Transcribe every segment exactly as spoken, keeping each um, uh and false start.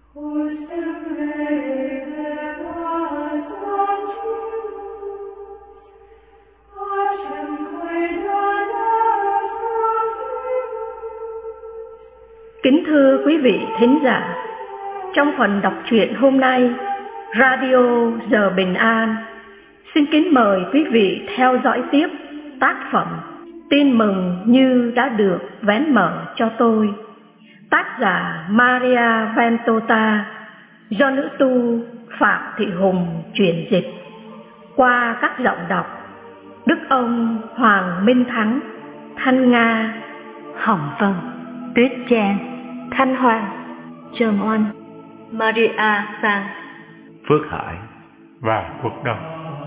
Kính thưa quý vị thính giả, trong phần đọc truyện hôm nay, Radio Giờ Bình An xin kính mời quý vị theo dõi tiếp tác phẩm Tin Mừng Như Đã Được Vén Mở Cho Tôi, tác giả Maria Ventota, do nữ tu Phạm Thị Hùng chuyển dịch, qua các giọng đọc Đức Ông Hoàng Minh Thắng, Thanh Nga, Hồng Vân, Tuyết Trang, Thanh Hoàng, Trần Oanh, Maria Sang, Phước Hải và Quốc Đông.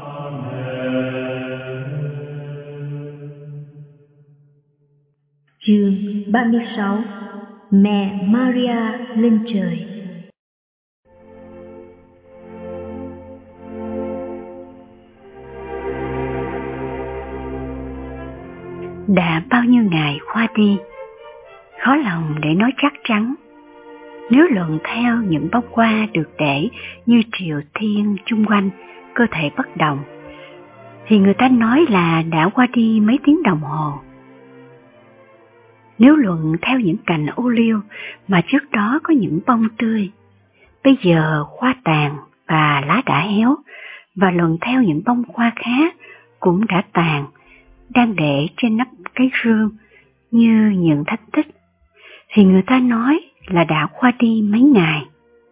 Chương ba mươi sáu. Mẹ Maria lên trời. Đã bao nhiêu ngày qua đi, khó lòng để nói chắc chắn. Nếu luận theo những bông hoa được để như triều thiên chung quanh cơ thể bất động, thì người ta nói là đã qua đi mấy tiếng đồng hồ. Nếu luận theo những cành ô liu mà trước đó có những bông tươi, bây giờ hoa tàn và lá đã héo, và luận theo những bông hoa khác cũng đã tàn, đang để trên nắp cái rương như những thách tích, thì người ta nói là đã qua đi mấy ngày.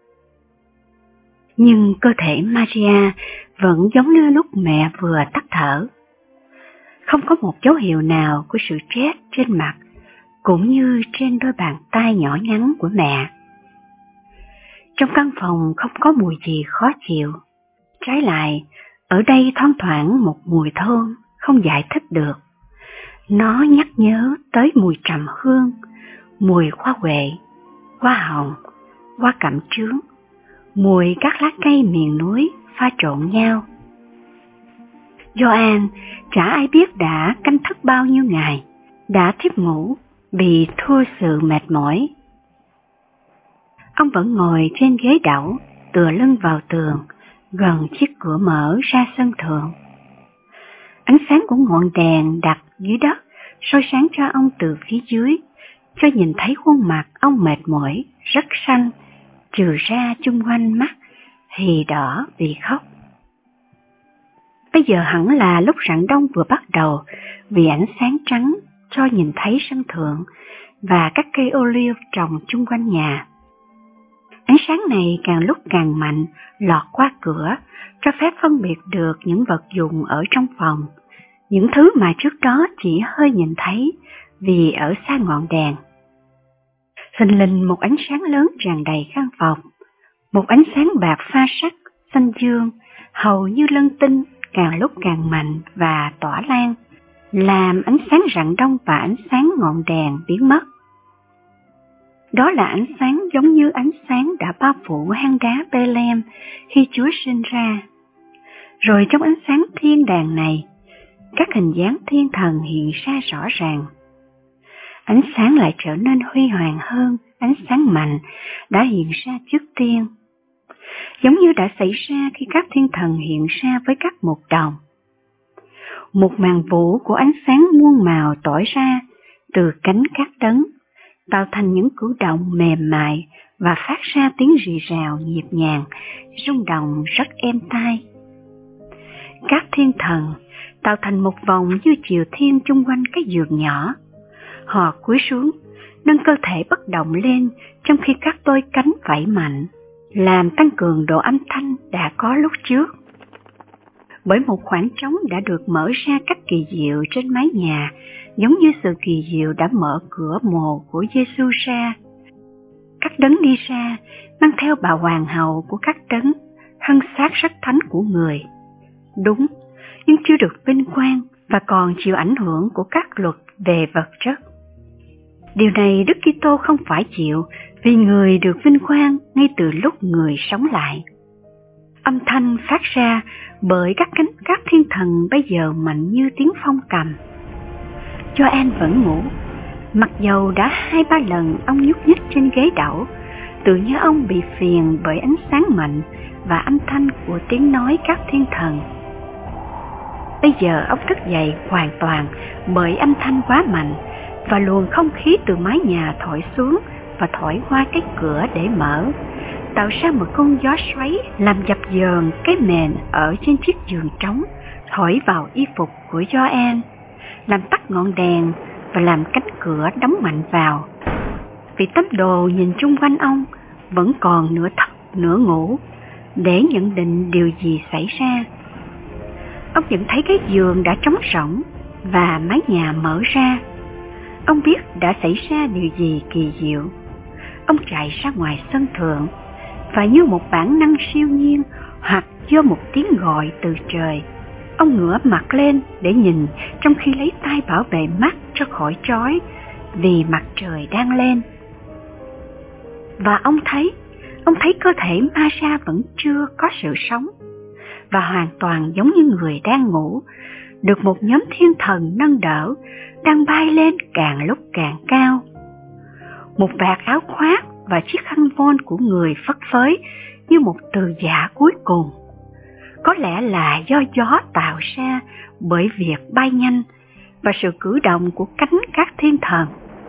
Nhưng cơ thể Maria vẫn giống như lúc mẹ vừa tắt thở. Không có một dấu hiệu nào của sự chết trên mặt, cũng như trên đôi bàn tay nhỏ nhắn của mẹ. Trong căn phòng không có mùi gì khó chịu. Trái lại, ở đây thoang thoảng một mùi thơm không giải thích được. Nó nhắc nhớ tới mùi trầm hương, mùi hoa huệ, hoa hồng, hoa cẩm chướng, mùi các lá cây miền núi pha trộn nhau. Gioan chả ai biết đã canh thức bao nhiêu ngày, đã thiếp ngủ vì thua sự mệt mỏi. Ông vẫn ngồi trên ghế đẩu, tựa lưng vào tường, gần chiếc cửa mở ra sân thượng. Ánh sáng của ngọn đèn đặt dưới đất soi sáng cho ông từ phía dưới, cho nhìn thấy khuôn mặt ông mệt mỏi, rất xanh, trừ ra chung quanh mắt thì đỏ vì khóc. Bây giờ hẳn là lúc rạng đông vừa bắt đầu, vì ánh sáng trắng cho nhìn thấy sân thượng và các cây ô liu trồng chung quanh nhà. Ánh sáng này càng lúc càng mạnh, lọt qua cửa, cho phép phân biệt được những vật dụng ở trong phòng, những thứ mà trước đó chỉ hơi nhìn thấy vì ở xa ngọn đèn. Thình lình một ánh sáng lớn tràn đầy căn phòng, một ánh sáng bạc pha sắc, xanh dương, hầu như lân tinh, càng lúc càng mạnh và tỏa lan, làm ánh sáng rạng đông và ánh sáng ngọn đèn biến mất. Đó là ánh sáng giống như ánh sáng đã bao phủ hang đá Bethlehem khi Chúa sinh ra. Rồi trong ánh sáng thiên đàng này, các hình dáng thiên thần hiện ra rõ ràng. Ánh sáng lại trở nên huy hoàng hơn ánh sáng mạnh đã hiện ra trước tiên, giống như đã xảy ra khi các thiên thần hiện ra với các mục đồng. Một màn vũ của ánh sáng muôn màu tỏa ra từ cánh các đấng, tạo thành những cử động mềm mại và phát ra tiếng rì rào nhịp nhàng, rung động rất êm tai. Các thiên thần tạo thành một vòng như chiều thiên chung quanh cái giường nhỏ. Họ cúi xuống, nâng cơ thể bất động lên trong khi các đôi cánh vẫy mạnh, làm tăng cường độ âm thanh đã có lúc trước. Bởi một khoảng trống đã được mở ra cách kỳ diệu trên mái nhà, giống như sự kỳ diệu đã mở cửa mồ của Giêsu ra. Các đấng đi ra, mang theo bà hoàng hậu của các đấng, thân xác rất thánh của người. Đúng, nhưng chưa được vinh quang và còn chịu ảnh hưởng của các luật về vật chất. Điều này Đức Kitô không phải chịu, vì người được vinh quang ngay từ lúc người sống lại. Âm thanh phát ra bởi các cánh các thiên thần bây giờ mạnh như tiếng phong cầm. Gioan vẫn ngủ, mặc dầu đã hai ba lần ông nhúc nhích trên ghế đẩu, tự như ông bị phiền bởi ánh sáng mạnh và âm thanh của tiếng nói các thiên thần. Bây giờ ông thức dậy hoàn toàn bởi âm thanh quá mạnh, và luồng không khí từ mái nhà thổi xuống và thổi qua cái cửa để mở, tạo ra một cơn gió xoáy làm dập dờn cái mền ở trên chiếc giường trống, thổi vào y phục của Gioan, làm tắt ngọn đèn và làm cánh cửa đóng mạnh vào. Vị tấm đồ nhìn chung quanh ông, vẫn còn nửa thức nửa ngủ, để nhận định điều gì xảy ra. Ông nhận thấy cái giường đã trống rỗng và mái nhà mở ra. Ông biết đã xảy ra điều gì kỳ diệu. Ông chạy ra ngoài sân thượng, và như một bản năng siêu nhiên hoặc do một tiếng gọi từ trời, ông ngửa mặt lên để nhìn, trong khi lấy tay bảo vệ mắt cho khỏi chói, vì mặt trời đang lên. Và ông thấy, ông thấy cơ thể Maria vẫn chưa có sự sống, và hoàn toàn giống như người đang ngủ, được một nhóm thiên thần nâng đỡ, đang bay lên càng lúc càng cao. Một vạt áo khoác và chiếc khăn voan của người phất phới như một từ dạ cuối cùng, có lẽ là do gió tạo ra bởi việc bay nhanh và sự cử động của cánh các thiên thần.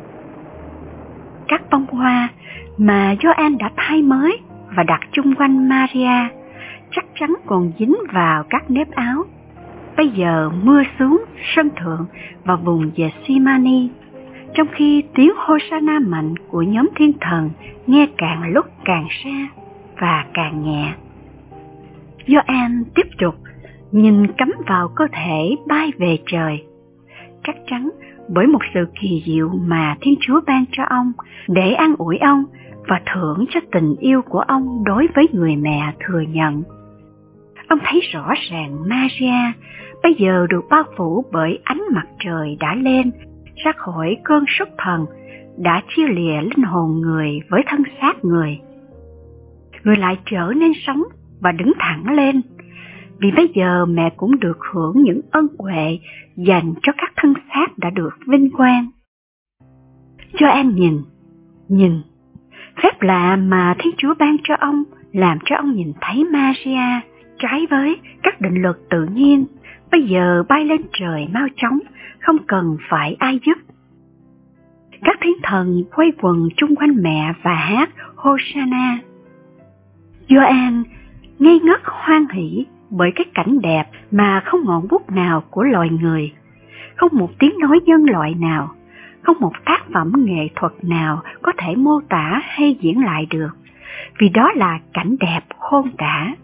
Các bông hoa mà Gioan đã thay mới và đặt chung quanh Maria chắc chắn còn dính vào các nếp áo. Bây giờ mưa xuống sân thượng và vùng Gethsemane, trong khi tiếng Hosanna mạnh của nhóm thiên thần nghe càng lúc càng xa và càng nhẹ. Gioan tiếp tục nhìn cắm vào cơ thể bay về trời, chắc chắn bởi một sự kỳ diệu mà Thiên Chúa ban cho ông để an ủi ông và thưởng cho tình yêu của ông đối với người mẹ thừa nhận. Ông thấy rõ ràng Maria bây giờ được bao phủ bởi ánh mặt trời đã lên ra khỏi cơn sốt thần, đã chia lìa linh hồn người với thân xác người. Người lại trở nên sống và đứng thẳng lên, vì bây giờ mẹ cũng được hưởng những ân huệ dành cho các thân xác đã được vinh quang. Gioan nhìn, nhìn, phép lạ mà Thiên Chúa ban cho ông làm cho ông nhìn thấy Maria trái với các định luật tự nhiên, bây giờ bay lên trời mau chóng, không cần phải ai giúp. Các thiên thần quay quần chung quanh mẹ và hát Hosanna. Gioan ngây ngất hoan hỉ bởi cái cảnh đẹp mà không ngọn bút nào của loài người, không một tiếng nói nhân loại nào, không một tác phẩm nghệ thuật nào có thể mô tả hay diễn lại được, vì đó là cảnh đẹp khôn tả.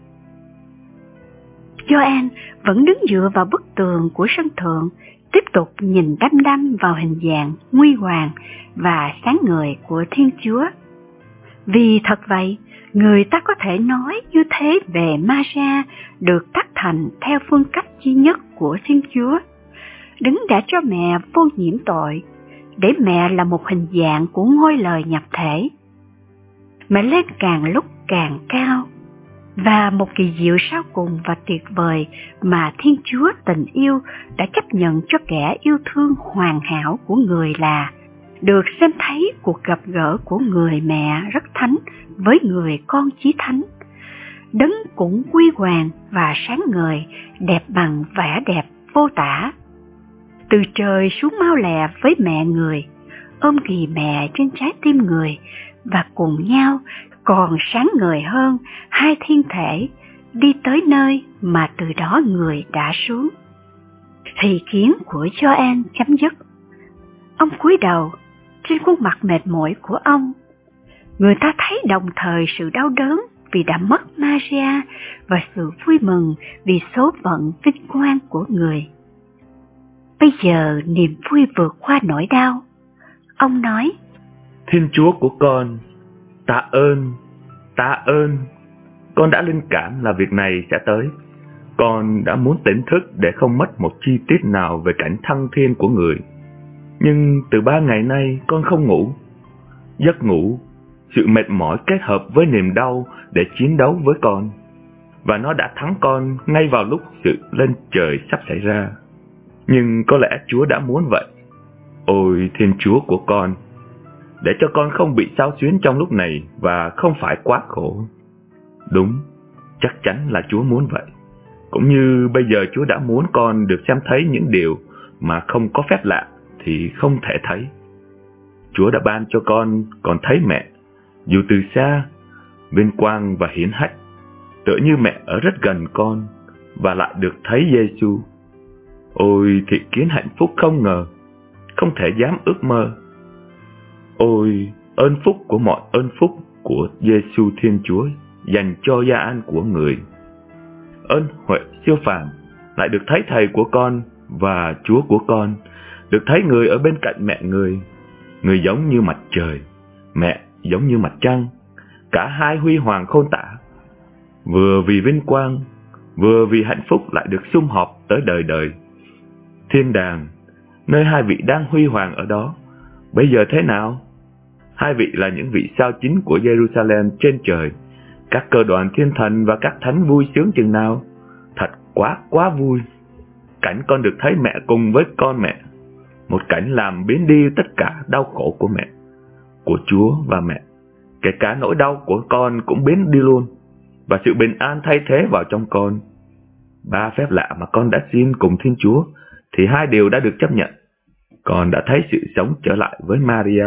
Gioan vẫn đứng dựa vào bức tường của sân thượng, tiếp tục nhìn đăm đăm vào hình dạng nguy hoàng và sáng ngời của Thiên Chúa. Vì thật vậy, người ta có thể nói như thế về Maria được tác thành theo phương cách duy nhất của Thiên Chúa, đứng đã cho mẹ vô nhiễm tội, để mẹ là một hình dạng của ngôi lời nhập thể. Mẹ lên càng lúc càng cao, và một kỳ diệu sau cùng và tuyệt vời mà Thiên Chúa tình yêu đã chấp nhận cho kẻ yêu thương hoàn hảo của người là được xem thấy cuộc gặp gỡ của người mẹ rất thánh với người con chí thánh. Đấng cũng quy hoàng và sáng ngời, đẹp bằng vẻ đẹp vô tả. Từ trời xuống mau lẹ với mẹ người, ôm ghì mẹ trên trái tim người, và cùng nhau còn sáng ngời hơn hai thiên thể đi tới nơi mà từ đó người đã xuống. Thì kiến của Gioan chấm dứt. Ông cúi đầu, trên khuôn mặt mệt mỏi của ông, người ta thấy đồng thời sự đau đớn vì đã mất Maria và sự vui mừng vì số phận vinh quang của người. Bây giờ niềm vui vượt qua nỗi đau. Ông nói: Thiên Chúa của con, tạ ơn, tạ ơn. Con đã linh cảm là việc này sẽ tới. Con đã muốn tỉnh thức để không mất một chi tiết nào về cảnh thăng thiên của người. Nhưng từ ba ngày nay con không ngủ. Giấc ngủ, sự mệt mỏi kết hợp với niềm đau để chiến đấu với con. Và nó đã thắng con ngay vào lúc sự lên trời sắp xảy ra. Nhưng có lẽ Chúa đã muốn vậy. Ôi Thiên Chúa của con, để cho con không bị xao xuyến trong lúc này và không phải quá khổ. Đúng, chắc chắn là Chúa muốn vậy. Cũng như bây giờ Chúa đã muốn con được xem thấy những điều mà không có phép lạ thì không thể thấy. Chúa đã ban cho con còn thấy mẹ, dù từ xa, vinh quang và hiển hách, tựa như mẹ ở rất gần con và lại được thấy Giêsu. Ôi thị kiến hạnh phúc không ngờ, không thể dám ước mơ. Ôi ơn phúc của mọi ơn phúc của Giêsu Thiên Chúa dành cho Gia-an của người. Ơn huệ siêu phàm lại được thấy thầy của con và Chúa của con, được thấy người ở bên cạnh mẹ người. Người giống như mặt trời, mẹ giống như mặt trăng, cả hai huy hoàng khôn tả. Vừa vì vinh quang, vừa vì hạnh phúc lại được sum họp tới đời đời. Thiên đàng, nơi hai vị đang huy hoàng ở đó, bây giờ thế nào? Hai vị là những vị sao chính của Jerusalem trên trời. Các cơ đoàn thiên thần và các thánh vui sướng chừng nào? Thật quá quá vui. Cảnh con được thấy mẹ cùng với con mẹ, một cảnh làm biến đi tất cả đau khổ của mẹ, của Chúa và mẹ. Kể cả nỗi đau của con cũng biến đi luôn, và sự bình an thay thế vào trong con. Ba phép lạ mà con đã xin cùng Thiên Chúa thì hai điều đã được chấp nhận. Con đã thấy sự sống trở lại với Maria,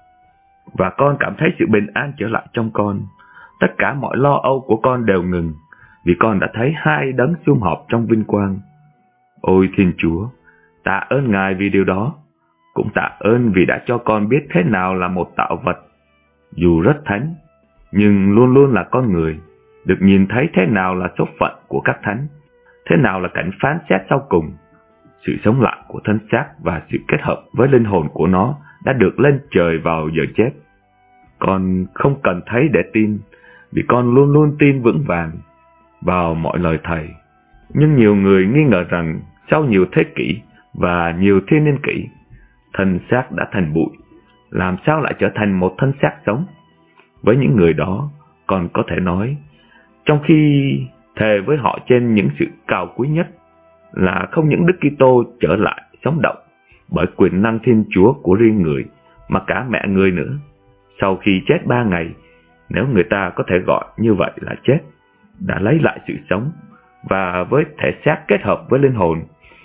và con cảm thấy sự bình an trở lại trong con. Tất cả mọi lo âu của con đều ngừng, vì con đã thấy hai đấng sum họp trong vinh quang. Ôi Thiên Chúa, tạ ơn Ngài vì điều đó. Cũng tạ ơn vì đã cho con biết thế nào là một tạo vật, dù rất thánh, nhưng luôn luôn là con người, được nhìn thấy thế nào là số phận của các thánh, thế nào là cảnh phán xét sau cùng. Sự sống lại của thân xác và sự kết hợp với linh hồn của nó đã được lên trời vào giờ chết. Con không cần thấy để tin, vì con luôn luôn tin vững vàng vào mọi lời Thầy. Nhưng nhiều người nghi ngờ rằng sau nhiều thế kỷ và nhiều thiên niên kỷ, thân xác đã thành bụi, làm sao lại trở thành một thân xác sống? Với những người đó, con có thể nói, trong khi thề với họ trên những sự cao quý nhất, là không những Đức Kitô trở lại sống động bởi quyền năng Thiên Chúa của riêng người, mà cả mẹ người nữa. Sau khi chết ba ngày, nếu người ta có thể gọi như vậy là chết, đã lấy lại sự sống, và với thể xác kết hợp với linh hồn,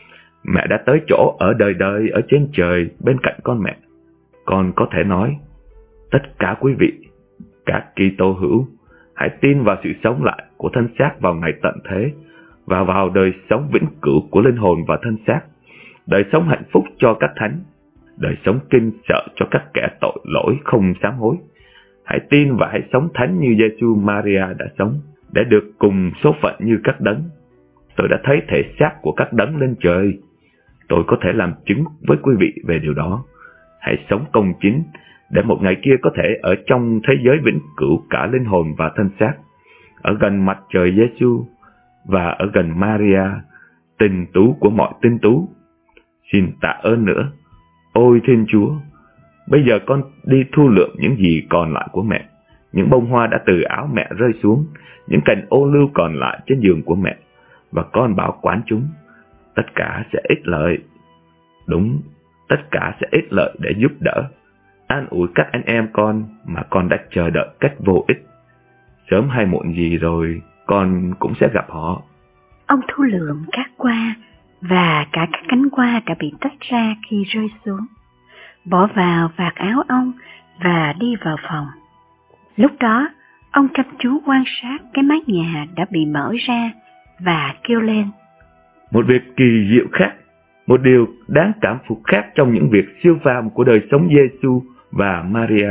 mẹ đã tới chỗ ở đời đời ở trên trời bên cạnh con mẹ. Con có thể nói, tất cả quý vị, các Kitô hữu, hãy tin vào sự sống lại của thân xác vào ngày tận thế, và vào đời sống vĩnh cửu của linh hồn và thân xác, đời sống hạnh phúc cho các thánh, đời sống kinh sợ cho các kẻ tội lỗi không sám hối. Hãy tin và hãy sống thánh như Giêsu Maria đã sống, để được cùng số phận như các đấng. Tôi đã thấy thể xác của các đấng lên trời. Tôi có thể làm chứng với quý vị về điều đó. Hãy sống công chính, để một ngày kia có thể ở trong thế giới vĩnh cửu cả linh hồn và thân xác, ở gần mặt trời Giêsu và ở gần Maria, tình tú của mọi tinh tú. Xin tạ ơn nữa. Ôi Thiên Chúa, bây giờ con đi thu lượm những gì còn lại của mẹ, những bông hoa đã từ áo mẹ rơi xuống, những cành ô lưu còn lại trên giường của mẹ, và con bảo quản chúng. Tất cả sẽ ích lợi. Đúng, tất cả sẽ ích lợi để giúp đỡ, an ủi các anh em con mà con đã chờ đợi cách vô ích. Sớm hay muộn gì rồi, con cũng sẽ gặp họ. Ông thu lượm các hoa, và cả các cánh hoa đã bị tách ra khi rơi xuống, bỏ vào vạt áo ông và đi vào phòng. Lúc đó, ông chăm chú quan sát cái mái nhà đã bị mở ra và kêu lên. Một việc kỳ diệu khác, một điều đáng cảm phục khác trong những việc siêu phàm của đời sống Giêsu và Maria.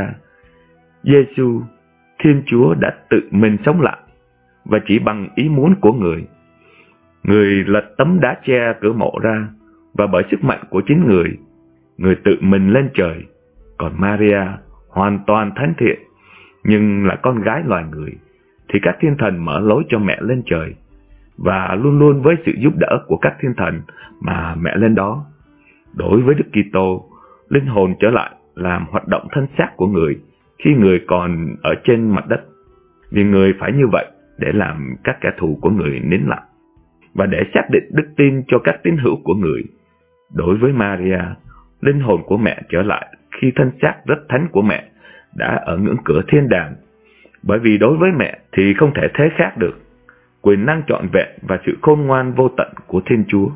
Giêsu, Thiên Chúa đã tự mình sống lại, và chỉ bằng ý muốn của người. Người lật tấm đá che cửa mộ ra, và bởi sức mạnh của chính người, người tự mình lên trời. Còn Maria, hoàn toàn thánh thiện, nhưng là con gái loài người, thì các thiên thần mở lối cho mẹ lên trời, và luôn luôn với sự giúp đỡ của các thiên thần mà mẹ lên đó. Đối với Đức Kitô, linh hồn trở lại làm hoạt động thân xác của người khi người còn ở trên mặt đất, vì người phải như vậy để làm các kẻ thù của người nín lặng, và để xác định đức tin cho các tín hữu của người. Đối với Maria, linh hồn của mẹ trở lại khi thân xác rất thánh của mẹ đã ở ngưỡng cửa thiên đàng, bởi vì đối với mẹ thì không thể thế khác được quyền năng trọn vẹn và sự khôn ngoan vô tận của Thiên Chúa.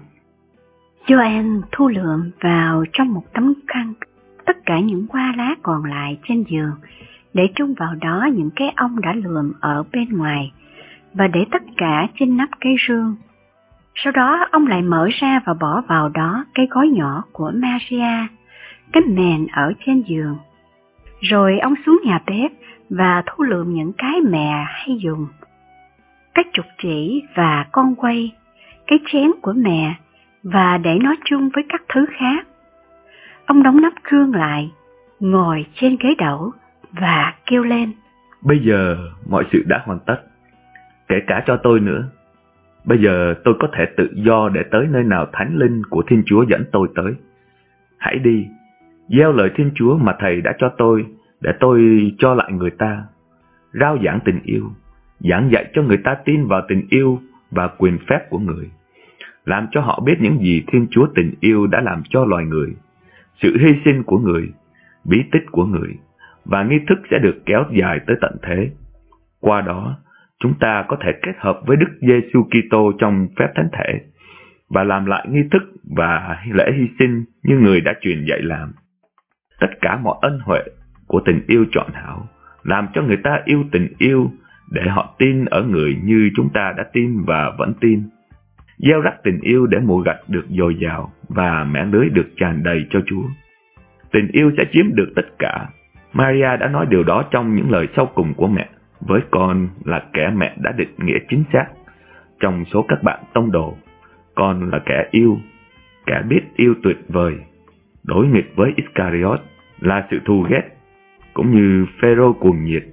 Gioan thu lượm vào trong một tấm khăn tất cả những hoa lá còn lại trên giường, để chung vào đó những cái ong đã lượm ở bên ngoài, và để tất cả trên nắp cái rương. Sau đó ông lại mở ra và bỏ vào đó cái gói nhỏ của Maria, cái mền ở trên giường. Rồi ông xuống nhà bếp và thu lượm những cái mẹ hay dùng, cái trục chỉ và con quay, cái chén của mẹ, và để nó chung với các thứ khác. Ông đóng nắp gương lại, ngồi trên ghế đẩu và kêu lên: Bây giờ mọi sự đã hoàn tất, kể cả cho tôi nữa. Bây giờ tôi có thể tự do để tới nơi nào Thánh Linh của Thiên Chúa dẫn tôi tới. Hãy đi, gieo lời Thiên Chúa mà Thầy đã cho tôi, để tôi cho lại người ta. Rao giảng tình yêu, giảng dạy cho người ta tin vào tình yêu và quyền phép của người. Làm cho họ biết những gì Thiên Chúa tình yêu đã làm cho loài người, sự hy sinh của người, bí tích của người, và nghi thức sẽ được kéo dài tới tận thế. Qua đó, chúng ta có thể kết hợp với Đức Giêsu Kitô trong phép thánh thể và làm lại nghi thức và lễ hy sinh như người đã truyền dạy làm. Tất cả mọi ân huệ của tình yêu trọn hảo làm cho người ta yêu tình yêu, để họ tin ở người như chúng ta đã tin và vẫn tin. Gieo rắc tình yêu để mùa gặt được dồi dào và mẻ lưới được tràn đầy cho Chúa. Tình yêu sẽ chiếm được tất cả. Maria đã nói điều đó trong những lời sau cùng của mẹ, với con là kẻ mẹ đã định nghĩa chính xác. Trong số các bạn tông đồ, con là kẻ yêu, kẻ biết yêu tuyệt vời. Đối nghịch với Iscariot là sự thù ghét, cũng như Phêrô cuồng nhiệt,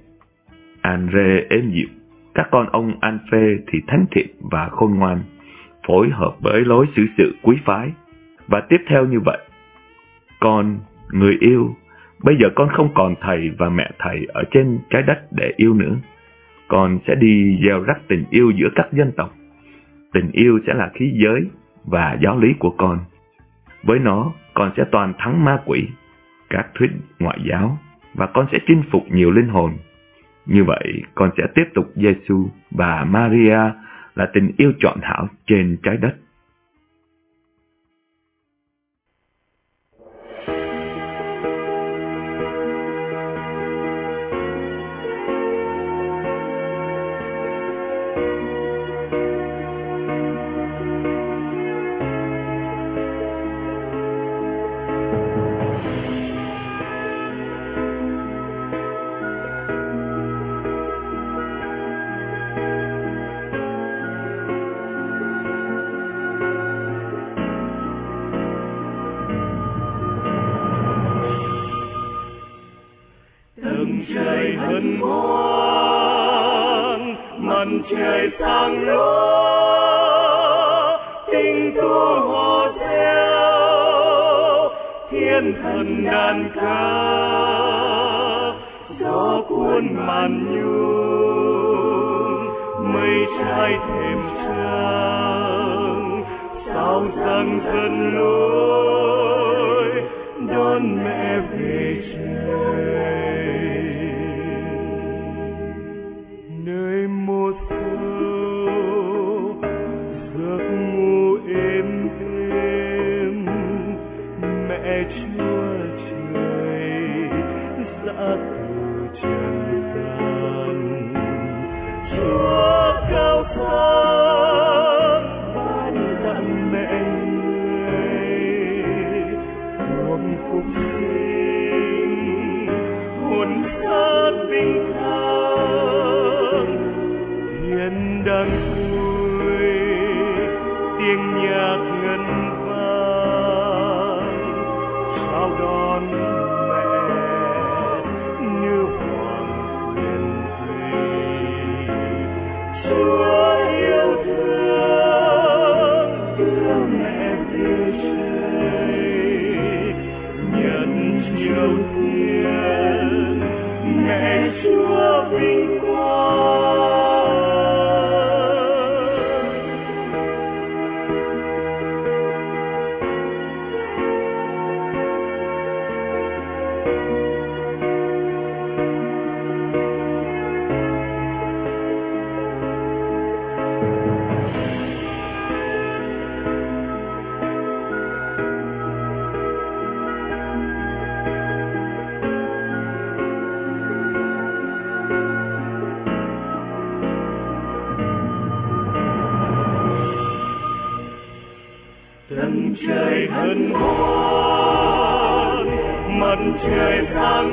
Andre êm dịu. Các con ông An-phê thì thánh thiện và khôn ngoan, phối hợp với lối xử sự quý phái. Và tiếp theo như vậy, con, người yêu, bây giờ con không còn thầy và mẹ thầy ở trên trái đất để yêu nữa. Con sẽ đi gieo rắc tình yêu giữa các dân tộc. Tình yêu sẽ là khí giới và giáo lý của con. Với nó, con sẽ toàn thắng ma quỷ, các thuyết ngoại giáo, và con sẽ chinh phục nhiều linh hồn. Như vậy, con sẽ tiếp tục Giêsu và Maria là tình yêu trọn hảo trên trái đất. Trời hân hoan, mặt trời sáng lúa, tinh thu hò reo, thiên thần đàn ca, gió cuốn màn nhung, mây trai thềm trăng, sao răng dần lối đón mẹ về trời. trời hân hoan, mặt trời sáng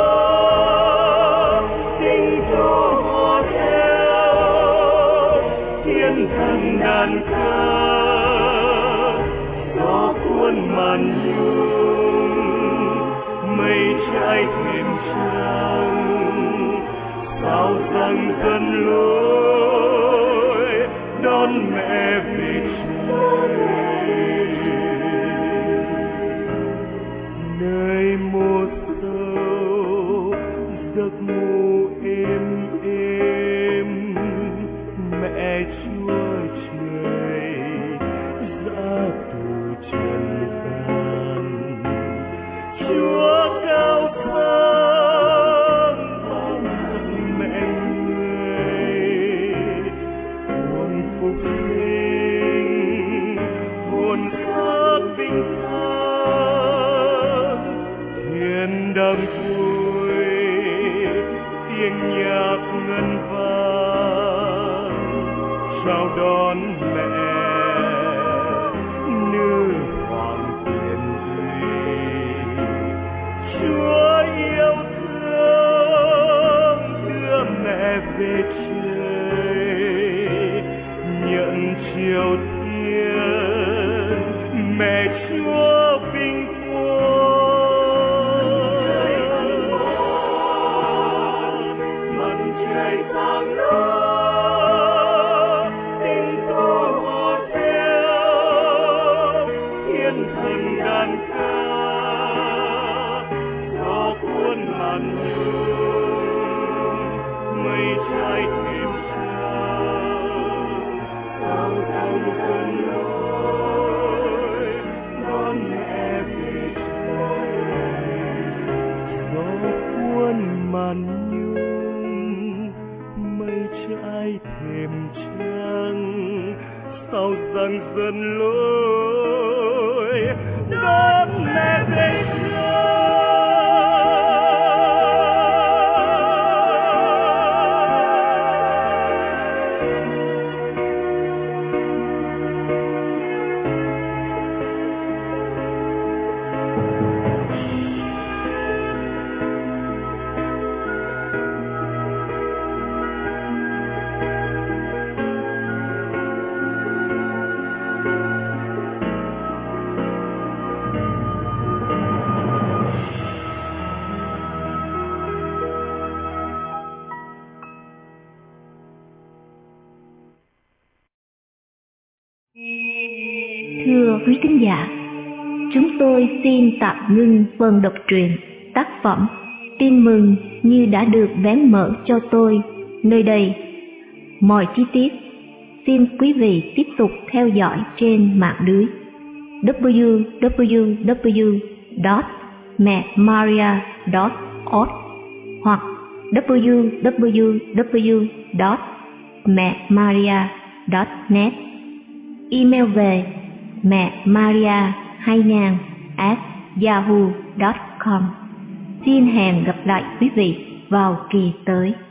lóa, tiếng chó hò reo, thiên thần đàn ca, gió cuốn màn nhung, mây trải thềm trăng, sao rằng dân lối đón mẹ về trời. Nơi một sâu giấc ngủ êm êm, mẹ Chúa trời ra từ trần gian. Chúa cao sang mẹ người, hồn phục sinh, hồn phát bình an, thiên đàng vui tiếng nhạc ngân vang chào đón mẹ nữ hoàng thiên uy. Chúa yêu thương đưa mẹ về trời, nhận chiều thiên mẹ Chúa vinh quang. Mặt trời sáng lóa, tiếng tố hò reo, thiên thần đàn ca, gió cuốn màn nhung, mây trải thềm trăng, sao rằng dân lối đón mẹ về trời. Gió cuốn màn nhung, mây trải thềm trăng, sao rằng dân lối đón mẹ về Thưa quý thính giả, chúng tôi xin tạm ngưng phần đọc truyện tác phẩm Tin mừng như đã được vén mở cho tôi nơi đây. Mọi chi tiết xin quý vị tiếp tục theo dõi trên mạng lưới w w w chấm mẹ maria chấm org hoặc w w w chấm mẹ maria chấm net. Email về mẹ maria hai nghìn a yahoo chấm com. Xin hẹn gặp lại quý vị vào kỳ tới.